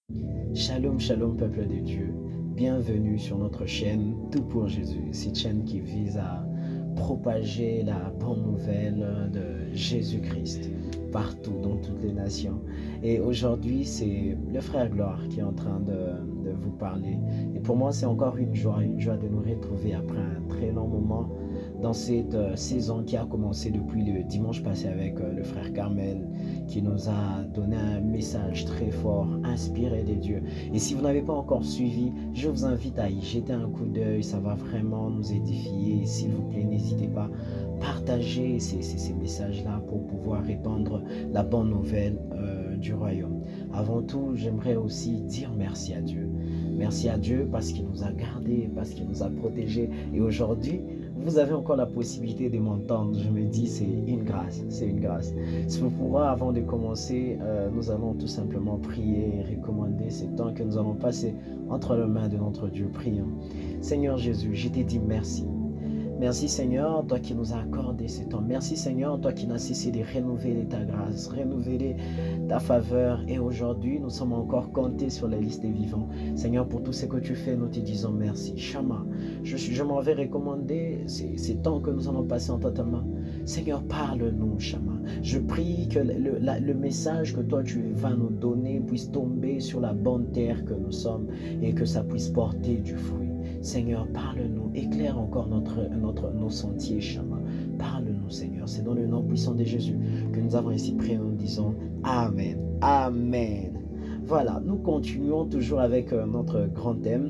Shalom, shalom, peuple de Dieu. Bienvenue sur notre chaîne Tout pour Jésus. Cette chaîne qui vise à propager la bonne nouvelle de Jésus-Christ partout dans toutes les nations. Et aujourd'hui, c'est le frère Gloire qui est en train de vous parler. Et pour moi, c'est encore une joie de nous retrouver après un très long moment dans cette saison qui a commencé depuis le dimanche passé avec le frère Carmel, qui nous a donné un message très fort, inspiré de Dieu. Et si vous n'avez pas encore suivi, je vous invite à y jeter un coup d'œil, ça va vraiment nous édifier. Et s'il vous plaît, n'hésitez pas, partagez ces messages-là pour pouvoir répandre la bonne nouvelle du royaume. Avant tout, j'aimerais aussi dire merci à Dieu. Merci à Dieu parce qu'il nous a gardés, parce qu'il nous a protégés. Et aujourd'hui, vous avez encore la possibilité de m'entendre. Je me dis, c'est une grâce, c'est une grâce. Si vous pourrez, avant de commencer, nous allons tout simplement prier et recommander ce temps que nous allons passer entre les mains de notre Dieu. Prions. Seigneur Jésus, je te dis merci. Merci Seigneur, toi qui nous as accordé ce temps. Merci Seigneur, toi qui n'as cessé de renouveler ta grâce, renouveler ta faveur. Et aujourd'hui, nous sommes encore comptés sur la liste des vivants. Seigneur, pour tout ce que tu fais, nous te disons merci. Shama, je m'en vais recommander ces temps que nous allons passer entre ta main. Seigneur, parle-nous, Shama. Je prie que le message que toi tu vas nous donner puisse tomber sur la bonne terre que nous sommes et que ça puisse porter du fruit. Seigneur, parle-nous, éclaire encore nos sentiers, Shama. Parle-nous, Seigneur. C'est dans le nom puissant de Jésus que nous avons ici prié en disant Amen. Amen. Voilà, nous continuons toujours avec notre grand thème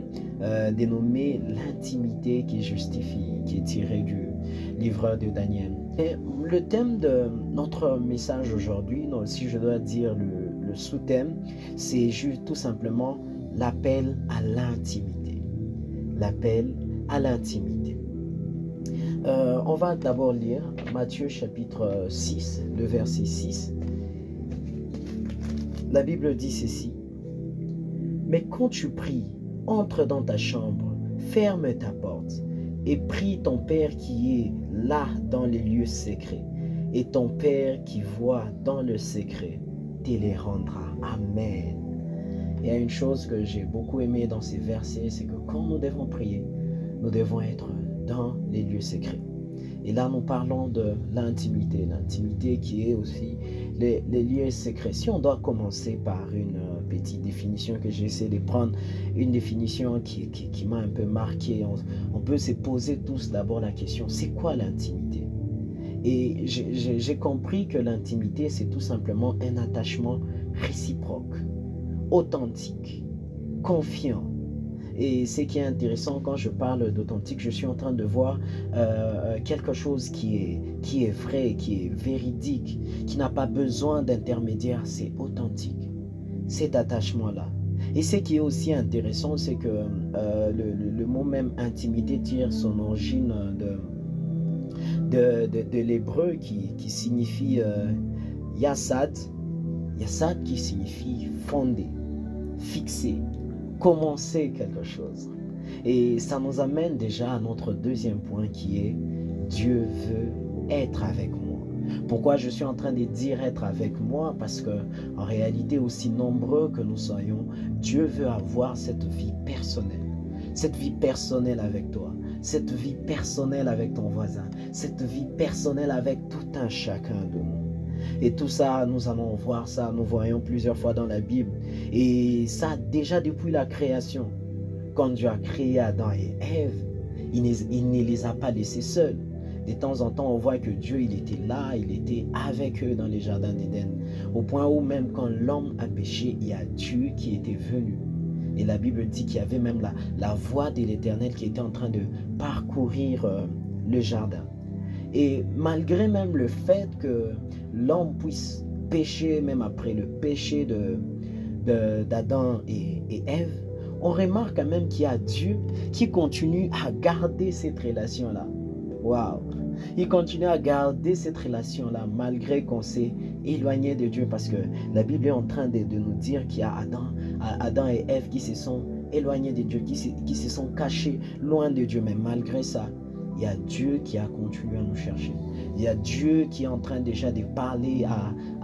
dénommé l'intimité qui justifie, qui est tiré du livre de Daniel. Et le thème de notre message aujourd'hui, si je dois dire le sous-thème, c'est juste tout simplement l'appel à l'intimité. L'appel à l'intimité. On va d'abord lire Matthieu chapitre 6, le verset 6. La Bible dit ceci. Mais quand tu pries, entre dans ta chambre, ferme ta porte et prie ton Père qui est là dans les lieux secrets. Et ton Père qui voit dans le secret te les rendra. Amen. Il y a une chose que j'ai beaucoup aimé dans ces versets, c'est que quand nous devons prier, nous devons être dans les lieux secrets. Et là, nous parlons de l'intimité qui est aussi les lieux secrets. Si on doit commencer par une petite définition que j'essaie de prendre, une définition qui m'a un peu marqué, on peut se poser tous d'abord la question, c'est quoi l'intimité? Et j'ai compris que l'intimité, c'est tout simplement un attachement réciproque, authentique, confiant. Et ce qui est intéressant quand je parle d'authentique, je suis en train de voir quelque chose qui est vrai, qui est véridique, qui n'a pas besoin d'intermédiaire, c'est authentique, cet attachement-là. Et ce qui est aussi intéressant, c'est que le mot même intimité tire son origine de l'hébreu qui signifie yasad, yasad qui signifie fonder, fixer, commencer quelque chose. Et ça nous amène déjà à notre deuxième point qui est Dieu veut être avec moi. Pourquoi je suis en train de dire être avec moi? Parce que en réalité, aussi nombreux que nous soyons, Dieu veut avoir cette vie personnelle. Cette vie personnelle avec toi, cette vie personnelle avec ton voisin, cette vie personnelle avec tout un chacun de nous. Et tout ça, nous allons voir ça, nous voyons plusieurs fois dans la Bible. Et ça, déjà depuis la création, quand Dieu a créé Adam et Ève, il ne les a pas laissés seuls. De temps en temps, on voit que Dieu, il était là, il était avec eux dans les jardins d'Éden. Au point où même quand l'homme a péché, il y a Dieu qui était venu. Et la Bible dit qu'il y avait même la voix de l'Éternel qui était en train de parcourir le jardin. Et malgré même le fait que l'homme puisse pécher, même après le péché d'Adam et Ève, on remarque quand même qu'il y a Dieu qui continue à garder cette relation-là. Waouh! Il continue à garder cette relation-là malgré qu'on s'est éloigné de Dieu, parce que la Bible est en train de nous dire qu'il y a Adam et Ève qui se sont éloignés de Dieu, qui se sont cachés loin de Dieu. Mais malgré ça, il y a Dieu qui a continué à nous chercher. Il y a Dieu qui est en train déjà de parler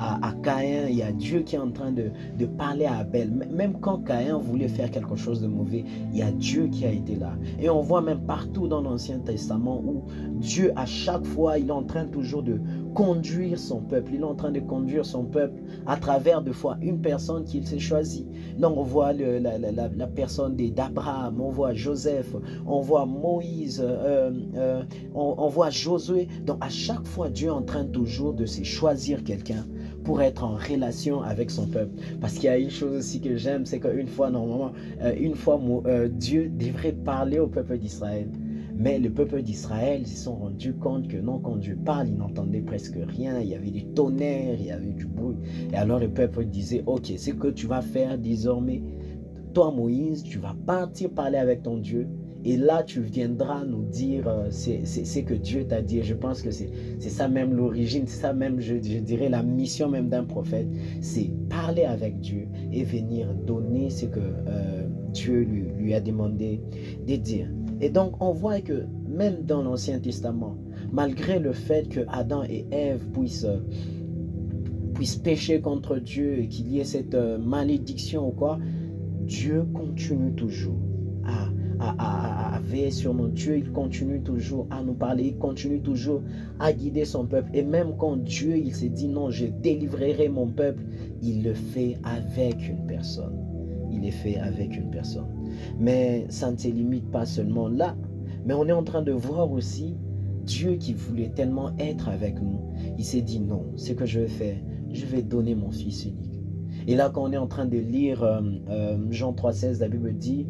à Caïn, il y a Dieu qui est en train de parler à Abel. Même quand Caïn voulait faire quelque chose de mauvais, il y a Dieu qui a été là. Et on voit même partout dans l'Ancien Testament où Dieu, à chaque fois, il est en train toujours de conduire son peuple. Il est en train de conduire son peuple à travers de fois une personne qu'il s'est choisie. Là, on voit la personne d'Abraham, on voit Joseph, on voit Moïse, on voit Josué. Donc, à chaque fois, Dieu est en train toujours de se choisir quelqu'un pour être en relation avec son peuple. Parce qu'il y a une chose aussi que j'aime, c'est qu'une fois, normalement, Dieu devrait parler au peuple d'Israël. Mais le peuple d'Israël, ils se sont rendus compte que non, quand Dieu parle, ils n'entendaient presque rien. Il y avait des tonnerres, il y avait du bruit. Et alors le peuple disait, ok, c'est que tu vas faire désormais. Toi, Moïse, tu vas partir parler avec ton Dieu. Et là, tu viendras nous dire c'est que Dieu t'a dit. Et je pense que c'est ça même l'origine, c'est ça même, je dirais, la mission même d'un prophète. C'est parler avec Dieu et venir donner ce que Dieu lui a demandé de dire. Et donc, on voit que même dans l'Ancien Testament, malgré le fait que Adam et Ève puissent pécher contre Dieu et qu'il y ait cette malédiction ou quoi, Dieu continue toujours à veiller sur nous. Dieu, il continue toujours à nous parler, il continue toujours à guider son peuple. Et même quand Dieu, il s'est dit non, je délivrerai mon peuple, il le fait avec une personne. Il est fait avec une personne. Mais ça ne se limite pas seulement là, mais on est en train de voir aussi Dieu qui voulait tellement être avec nous. Il s'est dit non, ce que je vais faire, je vais donner mon Fils unique. Et là, quand on est en train de lire Jean 3,16, la Bible dit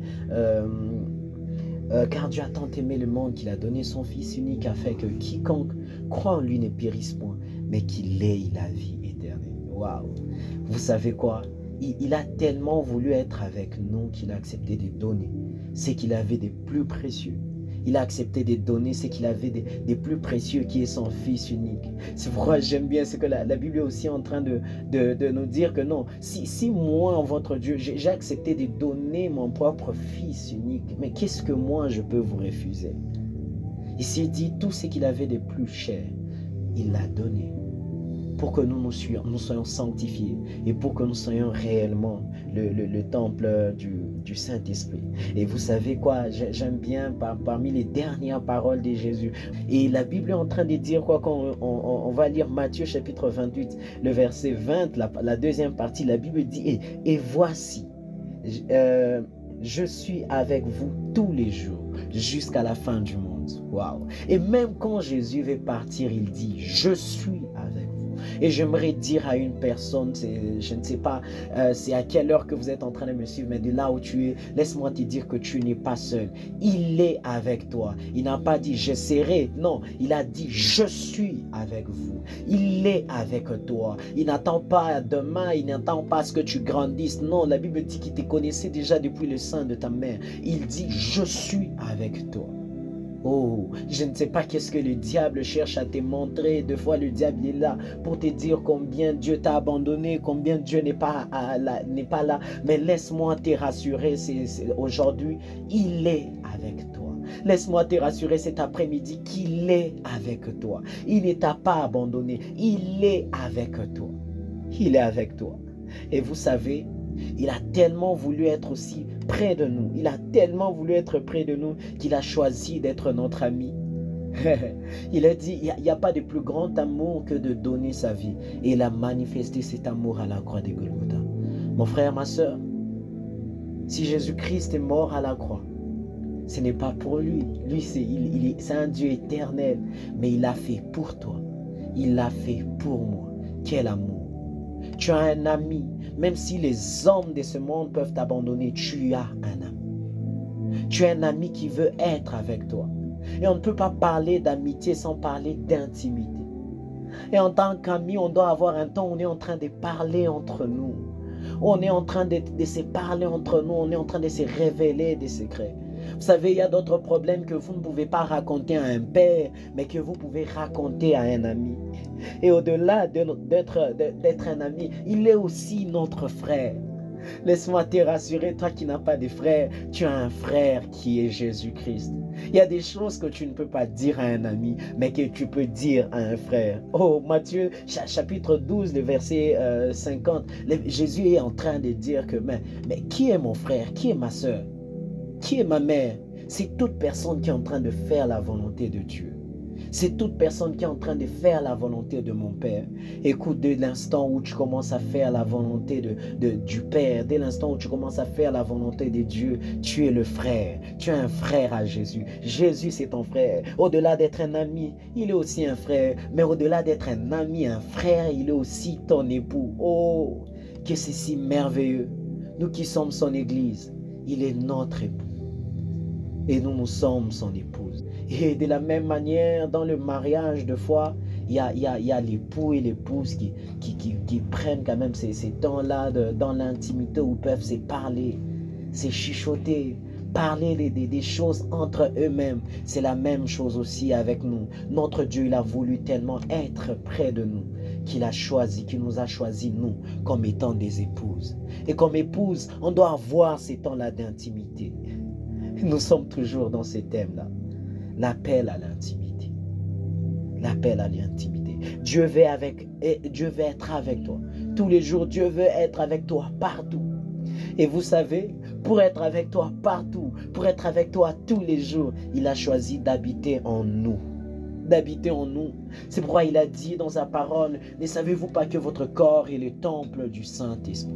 car Dieu a tant aimé le monde qu'il a donné son Fils unique afin que quiconque croit en lui ne périsse point, mais qu'il ait la vie éternelle. Waouh! Vous savez quoi? Il a tellement voulu être avec nous qu'il a accepté de donner ce qu'il avait de plus précieux. Il a accepté de donner ce qu'il avait de plus précieux, qui est son Fils unique. C'est pourquoi j'aime bien ce que la Bible est aussi en train de nous dire que non, si moi, votre Dieu, j'ai accepté de donner mon propre Fils unique, mais qu'est-ce que moi je peux vous refuser? Il s'est dit tout ce qu'il avait de plus cher, il l'a donné pour que nous soyons sanctifiés et pour que nous soyons réellement le temple du Saint-Esprit. Et vous savez quoi, j'aime bien parmi les dernières paroles de Jésus. Et la Bible est en train de dire quoi, quand on va lire Matthieu chapitre 28, le verset 20, la deuxième partie, la Bible dit, et voici, je suis avec vous tous les jours jusqu'à la fin du monde. Waouh! Et même quand Jésus veut partir, il dit, je suis avec vous. Et j'aimerais dire à une personne, je ne sais pas c'est à quelle heure que vous êtes en train de me suivre, mais de là où tu es, laisse-moi te dire que tu n'es pas seul. Il est avec toi. Il n'a pas dit je serai, non, il a dit je suis avec vous. Il est avec toi. Il n'attend pas demain, il n'attend pas à ce que tu grandisses. Non, la Bible dit qu'il te connaissait déjà depuis le sein de ta mère. Il dit je suis avec toi. Oh, je ne sais pas qu'est-ce que le diable cherche à te montrer. Des fois, le diable est là pour te dire combien Dieu t'a abandonné, combien Dieu n'est pas là. Mais laisse-moi te rassurer, aujourd'hui, il est avec toi. Laisse-moi te rassurer cet après-midi qu'il est avec toi. Il ne t'a pas abandonné. Il est avec toi. Il est avec toi. Et vous savez, il a tellement voulu être aussi près de nous. Il a tellement voulu être près de nous qu'il a choisi d'être notre ami. Il a dit, il n'y a pas de plus grand amour que de donner sa vie. Et il a manifesté cet amour à la croix de Golgotha. Mon frère, ma soeur, si Jésus-Christ est mort à la croix, ce n'est pas pour lui. Lui, c'est un Dieu éternel. Mais il l'a fait pour toi. Il l'a fait pour moi. Quel amour! Tu as un ami. Même si les hommes de ce monde peuvent t'abandonner, tu as un ami. Tu as un ami qui veut être avec toi. Et on ne peut pas parler d'amitié sans parler d'intimité. Et en tant qu'amis, on doit avoir un temps où on est en train de parler entre nous. On est en train de se parler entre nous. On est en train de se révéler des secrets. Vous savez, il y a d'autres problèmes que vous ne pouvez pas raconter à un père, mais que vous pouvez raconter à un ami. Et au-delà d'être un ami, il est aussi notre frère. Laisse-moi te rassurer, toi qui n'as pas de frère, tu as un frère qui est Jésus-Christ. Il y a des choses que tu ne peux pas dire à un ami, mais que tu peux dire à un frère. Oh, Matthieu, chapitre 12, le verset 50, Jésus est en train de dire que, mais qui est mon frère? Qui est ma soeur? Qui est ma mère? C'est toute personne qui est en train de faire la volonté de Dieu. C'est toute personne qui est en train de faire la volonté de mon Père. Écoute, dès l'instant où tu commences à faire la volonté du Père, dès l'instant où tu commences à faire la volonté de Dieu, tu es le frère. Tu es un frère à Jésus. Jésus, c'est ton frère. Au-delà d'être un ami, il est aussi un frère. Mais au-delà d'être un ami, un frère, il est aussi ton époux. Oh, que c'est si merveilleux. Nous qui sommes son Église, il est notre époux. Et nous sommes son épouse. Et de la même manière, dans le mariage, de foi, il y a l'époux et l'épouse qui prennent quand même ces temps-là dans l'intimité où peuvent se parler, se chuchoter, parler des choses entre eux-mêmes. C'est la même chose aussi avec nous. Notre Dieu, il a voulu tellement être près de nous qu'il a choisi, qu'il nous a choisi, nous, comme étant des épouses. Et comme épouse, on doit avoir ces temps-là d'intimité. Nous sommes toujours dans ces thèmes-là. L'appel à l'intimité. L'appel à l'intimité. Dieu veut être avec toi. Tous les jours, Dieu veut être avec toi partout. Et vous savez, pour être avec toi partout, pour être avec toi tous les jours, il a choisi d'habiter en nous. D'habiter en nous. C'est pourquoi il a dit dans sa parole, ne savez-vous pas que votre corps est le temple du Saint-Esprit?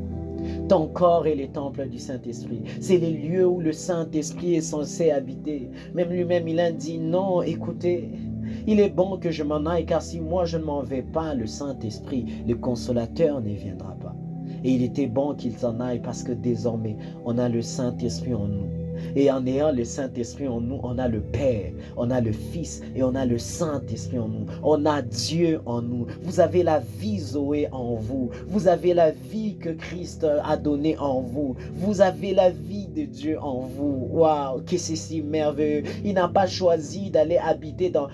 Ton corps est le temple du Saint-Esprit. C'est les lieux où le Saint-Esprit est censé habiter. Même lui-même, il a dit, non, écoutez, il est bon que je m'en aille, car si moi je ne m'en vais pas, le Saint-Esprit, le Consolateur, ne viendra pas. Et il était bon qu'il s'en aille parce que désormais, on a le Saint-Esprit en nous. Et en ayant le Saint-Esprit en nous, on a le Père, on a le Fils et on a le Saint-Esprit en nous. On a Dieu en nous. Vous avez la vie Zoé en vous. Vous avez la vie que Christ a donnée en vous. Vous avez la vie de Dieu en vous. Waouh, que c'est si merveilleux. Il n'a pas choisi d'aller habiter dans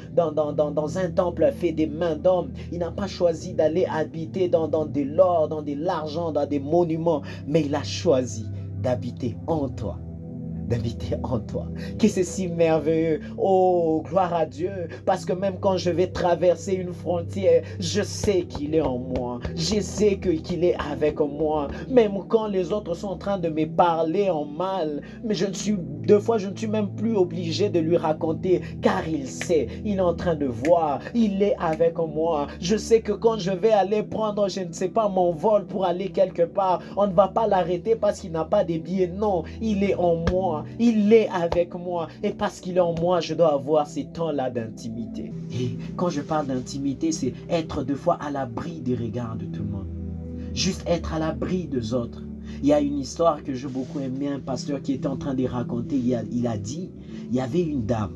un temple fait des mains d'hommes. Il n'a pas choisi d'aller habiter dans de l'or, dans de l'argent, dans des monuments. Mais il a choisi d'habiter en toi. D'habiter en toi. Que c'est si merveilleux. Oh, gloire à Dieu. Parce que même quand je vais traverser une frontière, je sais qu'il est en moi. Je sais qu'il est avec moi. Même quand les autres sont en train de me parler en mal, mais deux fois, je ne suis même plus obligé de lui raconter, car il sait, il est en train de voir, il est avec moi. Je sais que quand je vais aller prendre, je ne sais pas, mon vol pour aller quelque part, on ne va pas l'arrêter parce qu'il n'a pas de billets. Non, il est en moi, il est avec moi. Et parce qu'il est en moi, je dois avoir ces temps-là d'intimité. Et quand je parle d'intimité, c'est être deux fois à l'abri des regards de tout le monde. Juste être à l'abri des autres. Il y a une histoire que j'ai beaucoup aimé, un pasteur qui était en train de raconter. Il a dit, il y avait une dame.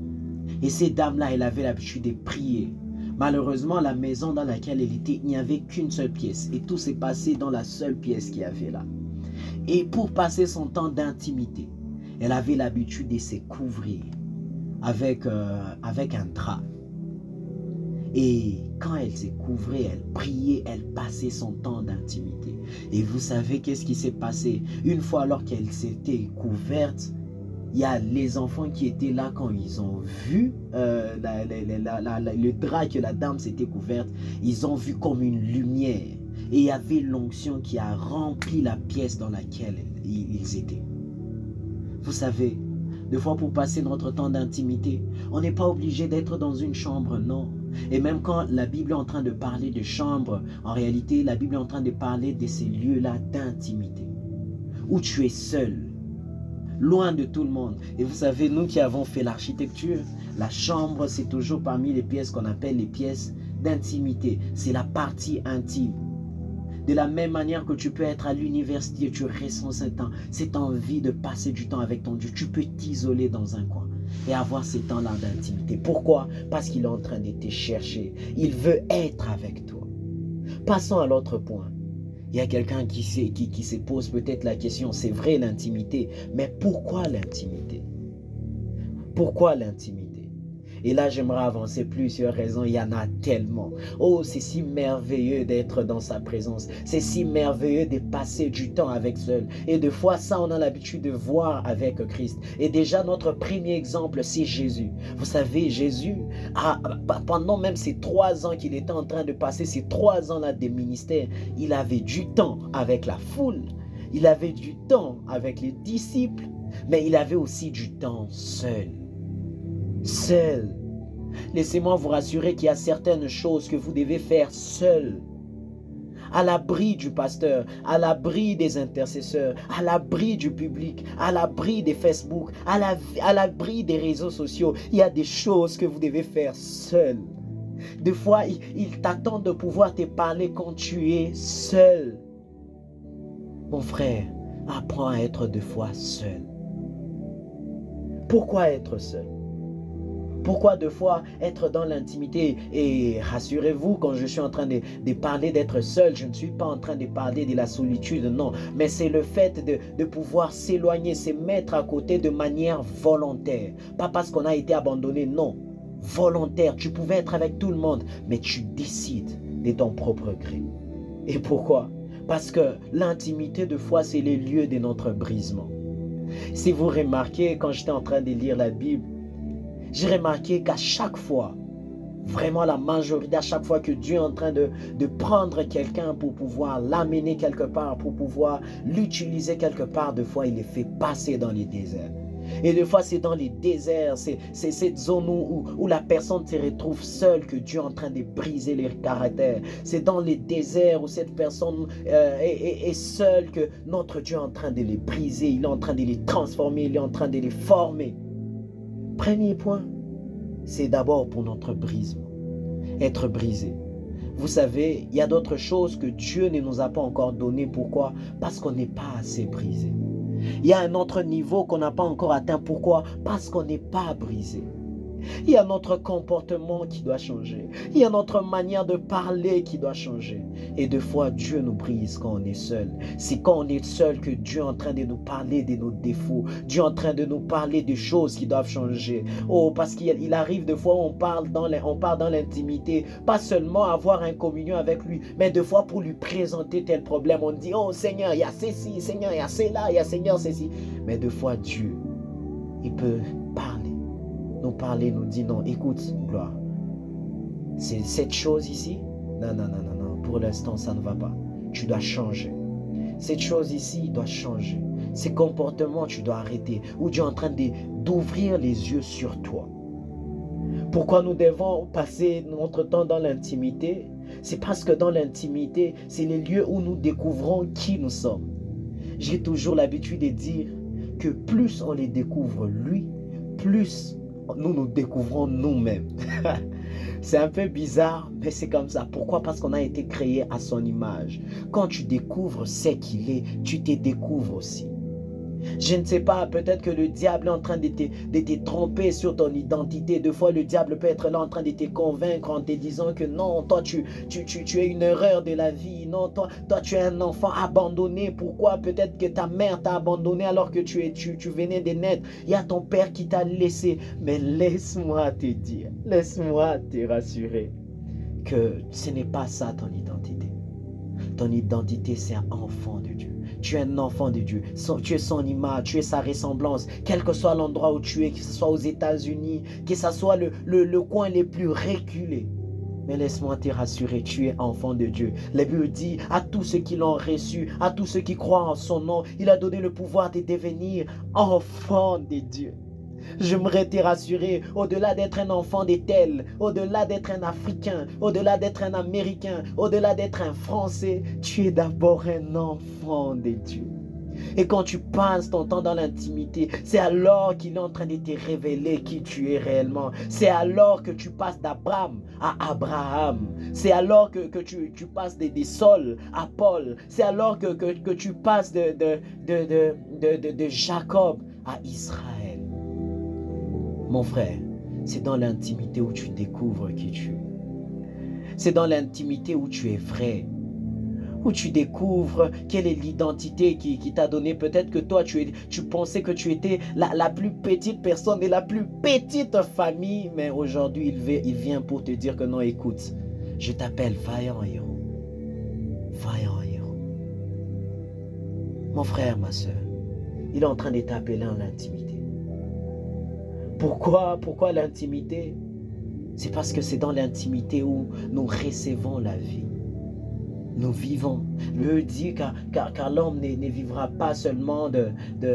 Et cette dame-là, elle avait l'habitude de prier. Malheureusement, la maison dans laquelle elle était, il n'y avait qu'une seule pièce. Et tout s'est passé dans la seule pièce qu'il y avait là. Et pour passer son temps d'intimité, elle avait l'habitude de se couvrir avec un drap. Et quand elle s'est couvrie, elle priait, elle passait son temps d'intimité. Et vous savez qu'est-ce qui s'est passé? Une fois alors qu'elle s'était couverte, il y a les enfants qui étaient là quand ils ont vu le drap que la dame s'était couverte. Ils ont vu comme une lumière. Et il y avait l'onction qui a rempli la pièce dans laquelle ils étaient. Vous savez, des fois pour passer notre temps d'intimité, on n'est pas obligé d'être dans une chambre, non. Et même quand la Bible est en train de parler de chambre, en réalité, la Bible est en train de parler de ces lieux-là d'intimité, où tu es seul, loin de tout le monde. Et vous savez, nous qui avons fait l'architecture, la chambre, c'est toujours parmi les pièces qu'on appelle les pièces d'intimité. C'est la partie intime. De la même manière que tu peux être à l'université, tu ressens cette envie de passer du temps avec ton Dieu. Tu peux t'isoler dans un coin et avoir ces temps-là d'intimité. Pourquoi? Parce qu'il est en train de te chercher. Il veut être avec toi. Passons à l'autre point. Il y a quelqu'un qui se pose peut-être la question, c'est vrai l'intimité, mais pourquoi l'intimité? Pourquoi l'intimité? Et là, j'aimerais avancer plusieurs raisons. Il y en a tellement. Oh, c'est si merveilleux d'être dans sa présence. C'est si merveilleux de passer du temps avec seul. Et des fois, ça, on a l'habitude de voir avec Christ. Et déjà, notre premier exemple, c'est Jésus. Vous savez, Jésus, pendant même ces 3 ans qu'il était en train de passer, ces 3 ans-là de ministère, il avait du temps avec la foule. Il avait du temps avec les disciples. Mais il avait aussi du temps seul. Seul. Laissez-moi vous rassurer qu'il y a certaines choses que vous devez faire seul. À l'abri du pasteur, à l'abri des intercesseurs, à l'abri du public, à l'abri des Facebook, à l'abri des réseaux sociaux. Il y a des choses que vous devez faire seul. Des fois, il t'attend de pouvoir te parler quand tu es seul. Mon frère, apprends à être des fois seul. Pourquoi être seul? Pourquoi deux fois être dans l'intimité? Et rassurez-vous, quand je suis en train de parler d'être seul, je ne suis pas en train de parler de la solitude, non. Mais c'est le fait de pouvoir s'éloigner, se mettre à côté de manière volontaire. Pas parce qu'on a été abandonné, non. Volontaire, tu pouvais être avec tout le monde, mais tu décides de ton propre gré. Et pourquoi? Parce que l'intimité, de fois, c'est les lieux de notre brisement. Si vous remarquez, quand j'étais en train de lire la Bible, j'ai remarqué qu'à chaque fois, vraiment la majorité, à chaque fois que Dieu est en train de prendre quelqu'un pour pouvoir l'amener quelque part, pour pouvoir l'utiliser quelque part, des fois, il les fait passer dans les déserts. Et des fois, c'est dans les déserts, c'est cette zone où la personne se retrouve seule que Dieu est en train de briser les caractères. C'est dans les déserts où cette personne est seule que notre Dieu est en train de les briser, il est en train de les transformer, il est en train de les former. Premier point, c'est d'abord pour notre brisement, être brisé. Vous savez, il y a d'autres choses que Dieu ne nous a pas encore données. Pourquoi? Parce qu'on n'est pas assez brisé. Il y a un autre niveau qu'on n'a pas encore atteint. Pourquoi? Parce qu'on n'est pas brisé. Il y a notre comportement qui doit changer. Il y a notre manière de parler qui doit changer. Et des fois, Dieu nous brise quand on est seul. C'est quand on est seul que Dieu est en train de nous parler de nos défauts. Dieu est en train de nous parler des choses qui doivent changer. Oh, parce qu'il arrive des fois, on parle dans l'intimité. Pas seulement avoir une communion avec lui, mais des fois pour lui présenter tel problème. On dit, oh Seigneur, il y a ceci, Seigneur, il y a cela, il y a Seigneur, ceci. Mais des fois, Dieu, il peut parler, nous dit non, écoute, gloire, c'est cette chose ici, non, pour l'instant ça ne va pas, tu dois changer, cette chose ici doit changer, ces comportements tu dois arrêter, ou Dieu est en train d'ouvrir les yeux sur toi. Pourquoi nous devons passer notre temps dans l'intimité? C'est parce que dans l'intimité, c'est les lieux où nous découvrons qui nous sommes. J'ai toujours l'habitude de dire que plus on les découvre lui, plus nous découvrons nous-mêmes. C'est un peu bizarre, mais c'est comme ça. Pourquoi? Parce qu'on a été créé à son image. Quand tu découvres ce qu'il est, tu te découvres aussi. Je ne sais pas, peut-être que le diable est en train de te tromper sur ton identité. Des fois, le diable peut être là en train de te convaincre en te disant que non, toi, tu es une erreur de la vie. Non, toi, tu es un enfant abandonné. Pourquoi? Peut-être que ta mère t'a abandonné alors que tu venais de naître. Il y a ton père qui t'a laissé. Mais laisse-moi te dire, laisse-moi te rassurer que ce n'est pas ça ton identité. Ton identité, c'est un enfant de Dieu. Tu es un enfant de Dieu. Tu es son image, tu es sa ressemblance. Quel que soit l'endroit où tu es, que ce soit aux États-Unis, que ce soit le coin le plus reculé. Mais laisse-moi te rassurer, tu es enfant de Dieu. La Bible dit à tous ceux qui l'ont reçu, à tous ceux qui croient en son nom, il a donné le pouvoir de devenir enfant de Dieu. J'aimerais te rassurer, au-delà d'être un enfant de tel, au-delà d'être un Africain, au-delà d'être un Américain, au-delà d'être un Français, tu es d'abord un enfant de Dieu. Et quand tu passes ton temps dans l'intimité, c'est alors qu'il est en train de te révéler qui tu es réellement. C'est alors que tu passes d'Abraham à Abraham. C'est alors que tu passes des Saul à Paul. C'est alors que tu passes de Jacob à Israël. Mon frère, c'est dans l'intimité où tu découvres qui tu es. C'est dans l'intimité où tu es vrai. où tu découvres quelle est l'identité qui t'a donné. Peut-être que toi, tu pensais que tu étais la plus petite personne et la plus petite famille, mais aujourd'hui, il vient pour te dire que non, écoute, je t'appelle vaillant héros. Vaillant héros. Mon frère, ma soeur, il est en train de t'appeler en l'intimité. Pourquoi l'intimité? C'est parce que c'est dans l'intimité où nous recevons la vie. Nous vivons. Dieu dit car l'homme ne vivra pas seulement de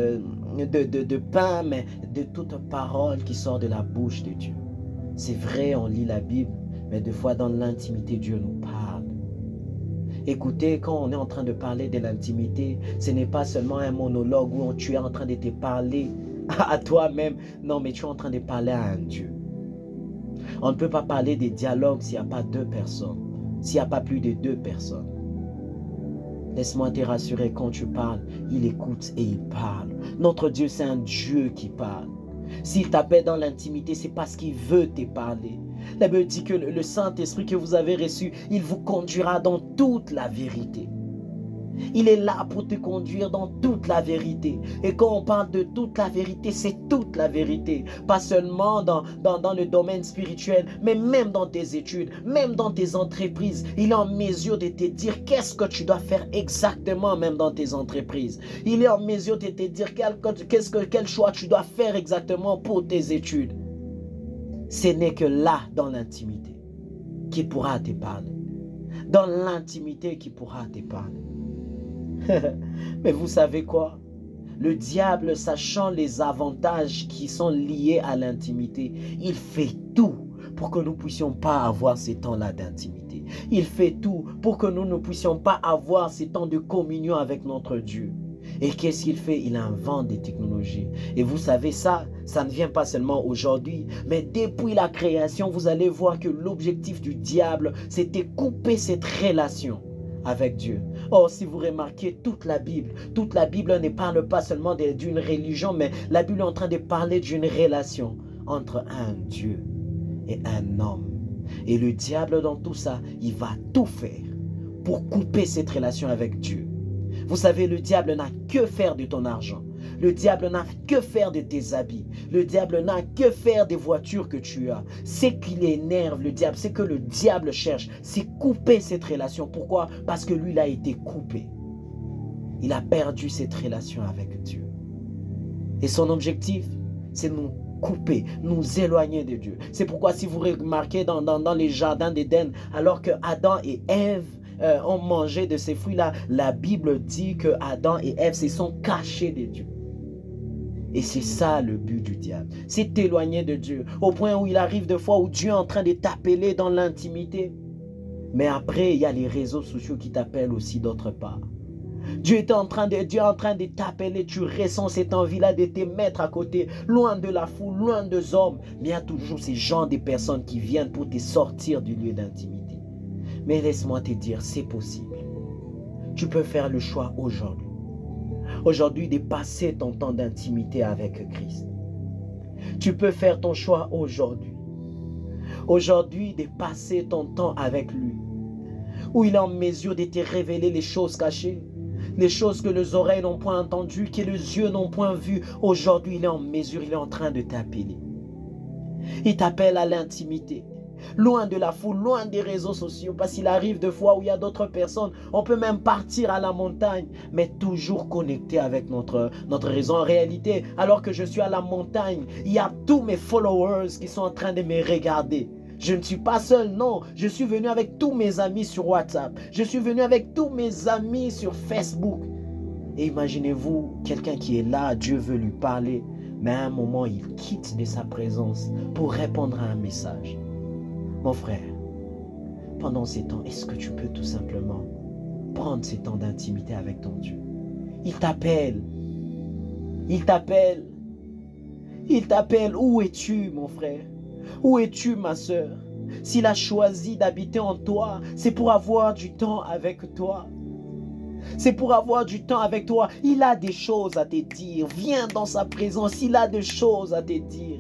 pain, mais de toute parole qui sort de la bouche de Dieu. C'est vrai, on lit la Bible, mais des fois dans l'intimité, Dieu nous parle. Écoutez, quand on est en train de parler de l'intimité, ce n'est pas seulement un monologue où tu es en train de te parler à toi-même. Non, mais tu es en train de parler à un Dieu. On ne peut pas parler des dialogues s'il n'y a pas deux personnes, s'il n'y a pas plus de deux personnes. Laisse-moi te rassurer, quand tu parles, il écoute et il parle. Notre Dieu, c'est un Dieu qui parle. S'il t'appelle dans l'intimité, c'est parce qu'il veut te parler. La Bible dit que le Saint-Esprit que vous avez reçu, il vous conduira dans toute la vérité. Il est là pour te conduire dans toute la vérité. Et quand on parle de toute la vérité, c'est toute la vérité. Pas seulement dans le domaine spirituel, mais même dans tes études, même dans tes entreprises. Il est en mesure de te dire qu'est-ce que tu dois faire exactement, même dans tes entreprises. Il est en mesure de te dire quel choix tu dois faire exactement pour tes études. Ce n'est que là, dans l'intimité, qu'il pourra te parler. Dans l'intimité qu'il pourra te parler. Mais vous savez quoi? Le diable, sachant les avantages qui sont liés à l'intimité, il fait tout pour que nous ne puissions pas avoir ces temps-là d'intimité. Il fait tout pour que nous ne puissions pas avoir ces temps de communion avec notre Dieu. Et qu'est-ce qu'il fait? Il invente des technologies. Et vous savez ça ne vient pas seulement aujourd'hui, mais depuis la création, vous allez voir que l'objectif du diable, c'était couper cette relation avec Dieu. Or, si vous remarquez toute la Bible ne parle pas seulement d'une religion, mais la Bible est en train de parler d'une relation entre un Dieu et un homme. Et le diable, dans tout ça, il va tout faire pour couper cette relation avec Dieu. Vous savez, le diable n'a que faire de ton argent. Le diable n'a que faire de tes habits. Le diable n'a que faire des voitures que tu as. Ce qui l'énerve, le diable, c'est que le diable cherche, c'est couper cette relation. Pourquoi? Parce que lui, il a été coupé. Il a perdu cette relation avec Dieu. Et son objectif, c'est nous couper, nous éloigner de Dieu. C'est pourquoi si vous remarquez dans les jardins d'Éden, alors que Adam et Ève ont mangé de ces fruits-là, la Bible dit que Adam et Ève se sont cachés de Dieu. Et c'est ça le but du diable. C'est t'éloigner de Dieu. Au point où il arrive des fois où Dieu est en train de t'appeler dans l'intimité. Mais après, il y a les réseaux sociaux qui t'appellent aussi d'autre part. Dieu est en train de t'appeler. Tu ressens cette envie-là de te mettre à côté, loin de la foule, loin des hommes. Mais il y a toujours ces gens, des personnes qui viennent pour te sortir du lieu d'intimité. Mais laisse-moi te dire, c'est possible. Tu peux faire le choix aujourd'hui. Aujourd'hui, de passer ton temps d'intimité avec Christ. Tu peux faire ton choix aujourd'hui. Aujourd'hui, de passer ton temps avec lui. Où il est en mesure de te révéler les choses cachées. Les choses que les oreilles n'ont point entendues, que les yeux n'ont point vues. Aujourd'hui, il est en mesure, il est en train de t'appeler. Il t'appelle à l'intimité. Loin de la foule, loin des réseaux sociaux, parce qu'il arrive des fois où il y a d'autres personnes, on peut même partir à la montagne, mais toujours connecté avec notre réseau. En réalité, alors que je suis à la montagne, il y a tous mes followers qui sont en train de me regarder. Je ne suis pas seul, non, je suis venu avec tous mes amis sur WhatsApp, je suis venu avec tous mes amis sur Facebook. Et imaginez-vous, quelqu'un qui est là, Dieu veut lui parler, mais à un moment, il quitte de sa présence pour répondre à un message. Mon frère, pendant ces temps, est-ce que tu peux tout simplement prendre ces temps d'intimité avec ton Dieu? Il t'appelle. Il t'appelle. Il t'appelle. Où es-tu, mon frère? Où es-tu, ma soeur? S'il a choisi d'habiter en toi, c'est pour avoir du temps avec toi. C'est pour avoir du temps avec toi. Il a des choses à te dire. Viens dans sa présence. Il a des choses à te dire.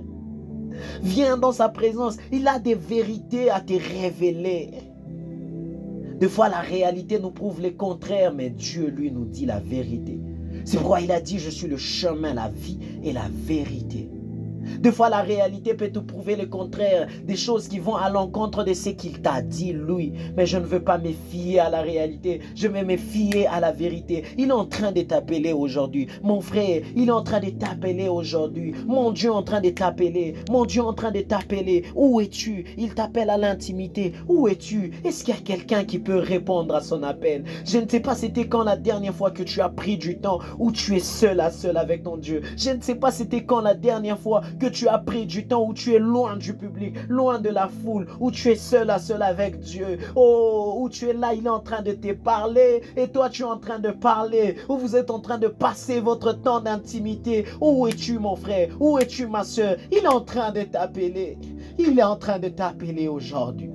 Viens dans sa présence. Il a des vérités à te révéler. Des fois, la réalité nous prouve le contraire, mais Dieu, lui, nous dit la vérité. C'est pourquoi il a dit, je suis le chemin, la vie et la vérité. Des fois, la réalité peut te prouver le contraire, des choses qui vont à l'encontre de ce qu'il t'a dit, lui. Mais je ne veux pas me fier à la réalité, je veux me fier à la vérité. Il est en train de t'appeler aujourd'hui. Mon frère, il est en train de t'appeler aujourd'hui. Mon Dieu est en train de t'appeler. Mon Dieu est en train de t'appeler. Où es-tu? Il t'appelle à l'intimité. Où es-tu? Est-ce qu'il y a quelqu'un qui peut répondre à son appel? Je ne sais pas c'était quand la dernière fois que tu as pris du temps où tu es seul à seul avec ton Dieu. Je ne sais pas c'était quand la dernière fois que tu as pris du temps où tu es loin du public, loin de la foule, où tu es seul à seul avec Dieu. Oh, où tu es là, il est en train de te parler et toi tu es en train de parler, où vous êtes en train de passer votre temps d'intimité. Où es-tu mon frère? Où es-tu ma soeur? Il est en train de t'appeler. Il est en train de t'appeler aujourd'hui.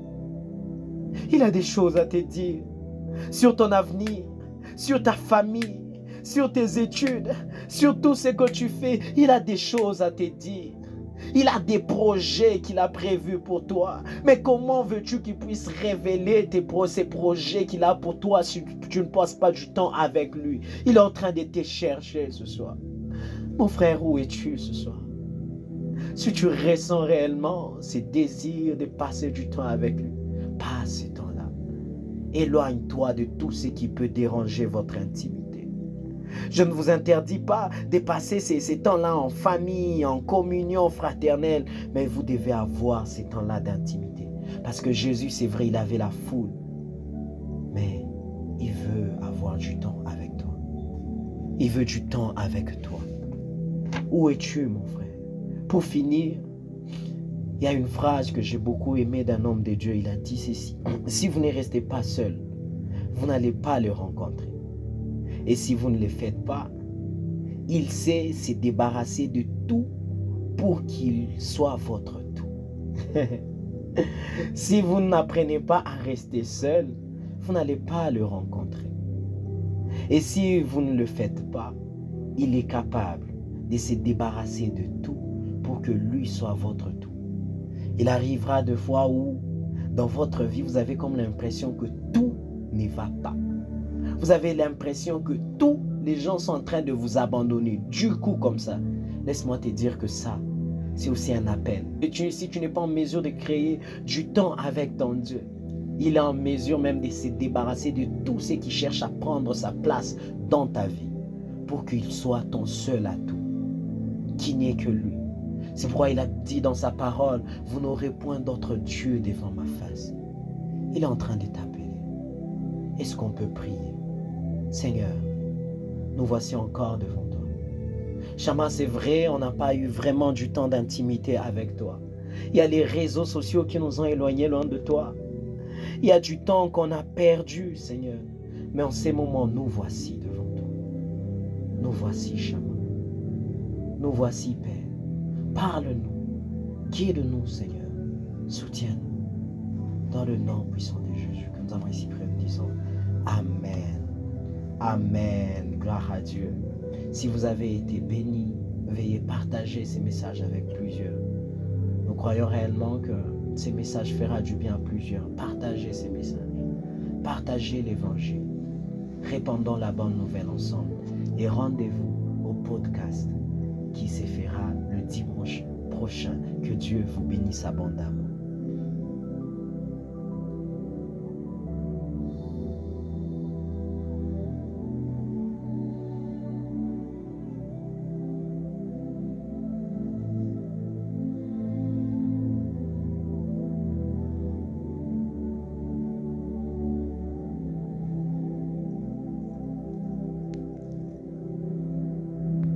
Il a des choses à te dire sur ton avenir, sur ta famille, sur tes études, sur tout ce que tu fais. Il a des choses à te dire. Il a des projets qu'il a prévus pour toi. Mais comment veux-tu qu'il puisse révéler ces projets qu'il a pour toi si tu ne passes pas du temps avec lui? Il est en train de te chercher ce soir. Mon frère, où es-tu ce soir? Si tu ressens réellement ce désir de passer du temps avec lui, passe ce temps-là. Éloigne-toi de tout ce qui peut déranger votre intimité. Je ne vous interdis pas de passer ces temps-là en famille, en communion fraternelle, mais vous devez avoir ces temps-là d'intimité. Parce que Jésus, c'est vrai, il avait la foule, mais il veut avoir du temps avec toi. Il veut du temps avec toi. Où es-tu, mon frère? Pour finir, il y a une phrase que j'ai beaucoup aimée d'un homme de Dieu. Il a dit ceci: si vous ne restez pas seul, vous n'allez pas le rencontrer. Et si vous ne le faites pas, il sait se débarrasser de tout pour qu'il soit votre tout. Si vous n'apprenez pas à rester seul, vous n'allez pas le rencontrer. Et si vous ne le faites pas, il est capable de se débarrasser de tout pour que lui soit votre tout. Il arrivera des fois où, dans votre vie, vous avez comme l'impression que tout ne va pas. Vous avez l'impression que tous les gens sont en train de vous abandonner. Du coup, comme ça, laisse-moi te dire que ça, c'est aussi un appel. Et si tu n'es pas en mesure de créer du temps avec ton Dieu, il est en mesure même de se débarrasser de tout ce qui cherche à prendre sa place dans ta vie pour qu'il soit ton seul atout, qu'il n'y ait que lui. C'est pourquoi il a dit dans sa parole, vous n'aurez point d'autre Dieu devant ma face. Il est en train de t'appeler. Est-ce qu'on peut prier? Seigneur, nous voici encore devant toi. Chama, c'est vrai, on n'a pas eu vraiment du temps d'intimité avec toi. Il y a les réseaux sociaux qui nous ont éloignés loin de toi. Il y a du temps qu'on a perdu, Seigneur. Mais en ces moments, nous voici devant toi. Nous voici, Chama. Nous voici, Père. Parle-nous. Guide-nous, Seigneur. Soutiens-nous. Dans le nom puissant de Jésus, que nous avons ici prié, nous disons Amen. Amen. Gloire à Dieu. Si vous avez été bénis, veuillez partager ces messages avec plusieurs. Nous croyons réellement que ces messages feront du bien à plusieurs. Partagez ces messages. Partagez l'évangile. Répandons la bonne nouvelle ensemble. Et rendez-vous au podcast qui se fera le dimanche prochain. Que Dieu vous bénisse abondamment.